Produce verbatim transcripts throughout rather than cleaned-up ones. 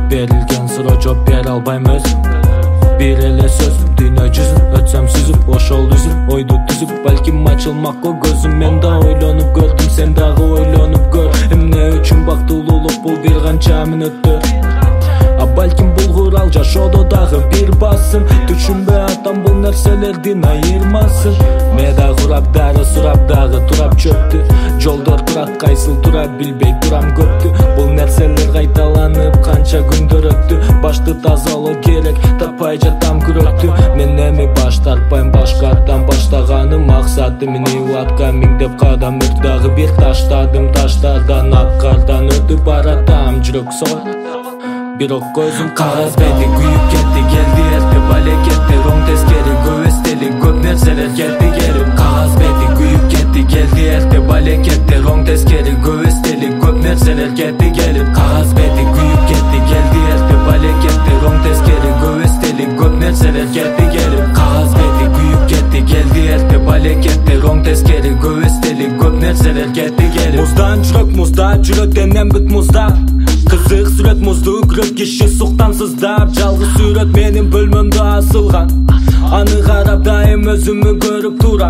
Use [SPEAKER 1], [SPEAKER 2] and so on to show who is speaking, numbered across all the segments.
[SPEAKER 1] Berilgen sıra job ber albayım özüm. Bir ele sözüm dünya cüzüm, ötsem süzüp oşol düzüm. Oydu düzüp balkim açılmak o gözüm. Men da oylanıp gördüm, sen dağı oylanıp gör. Emne üçün baktılılık bul bir kançamın öttü. A balkim bulgur al jaşodo dağı bir basın. Düşünbe atam bul nerselerden ayırmasın. Meda kurap dağı surap dağı turap çöptü. Jolдар turak kaysıl turap bilbey turam köptü. Bul nerseler kaytalanıp kança gündür öttü. Başты тазалоо керек, tapay жатам күрөктү. Мен эми баш тартпайм башкадан баштаганым максатым. Ниватка миңдеп кадам өрт дагы бир таштадым. Таштардан аккардан өтүп баратам жүрөк сой. Бирок көзүм кагаз бети күйүп кетти. Келди эртеп алекетти роң тескери көбөстели көп нерселер кетти келип. Кагаз бети күйүп кетти. Келди эртеп алекетти роң тескери көбөстели көп нерселер кетти келип. Кагаз бети күйүп кетти. Келди эртеп алекетти роң тескери көбөстели көп нерселер кетти келип. Кагаз бети күйүп кетти. Келди эртеп алекетти роң тескери көбөстели көп нерселер кетти келип. Муздан жүрөк музда жүрөк денем бүт музда. Кызык сүрөт музду күрөп киши суктан сыздап. Жалгыз сүрөт менин бөлмөмдө асылган. Аны карап дайым өзүмү көрүп тура.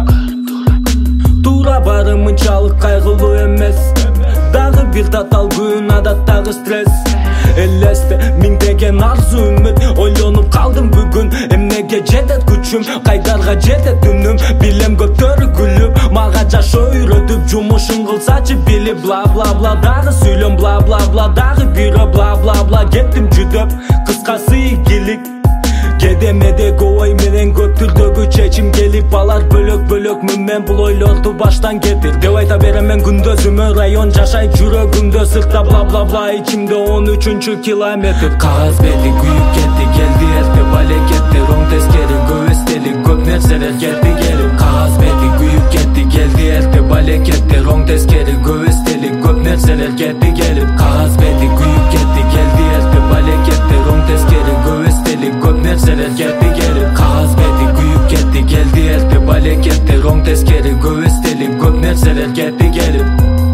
[SPEAKER 1] Тура барым мынчалык кайгылуу эмес. Дагы бир татал күн адаттагы стресс. Элесте миңдеген арзу үмүт. Ойлонуп калдым бүгүн эмнеге жетет күчүм. Кайдарга жетет үнүм. Билем көптөрү күлүп мага жашоо үйрөтүп. Жумушун кылсачы билип бла бла бла. Дагы сүйлөм бла бла бла. Дагы бирөө бла бла бла. Кеттим жүдөп кыскасы ийгилик. Кедемедеги ой менен көп түрдөгү чечим келип алар бөлөк бөлөк мен бул ойлорду баштан кетир деп айта берем мен күндөзүмө. Район жашайт жүрөгүмдө сыртта бла бла бла. Ичимде он үчүнчү километр. Кагаз бети күйүп кетти. Келди эртеп алекетти роң тескери көбөстели көп нерселер кетти келип. Кагаз бети күйүп кетти. Келди эртеп алекетти роң тескери көбөстели көп нерселер кетти келип. Кагаз бети күйүп кетти. Келди эртеп алекетти роң тескери көбөстели көп нерселер кетти келип. Кагаз бети күйүп кетти. Келди эртеп алекетти роң тескери көбөстели көп нерселер кетти келип.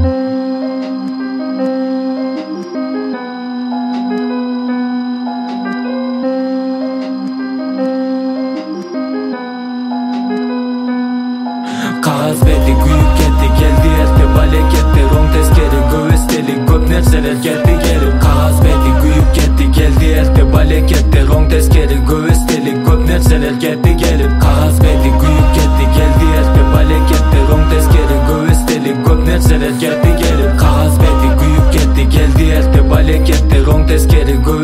[SPEAKER 1] Kagaz beti kuyup ketdi. Keldi ertep aлекетти роң тескери көбөстели көп нерселер кетти келип. Kagaz beti kuyup ketdi. Keldi ertep aлекетти роң тескери көбөстели көп нерселер кетти келип. Kagaz beti kuyup ketdi. Keldi ertep aлекетти роң тескери көбөстели көп нерселер кетти келип. Kagaz beti kuyup ketdi. Keldi ertep aлекетти роң тескери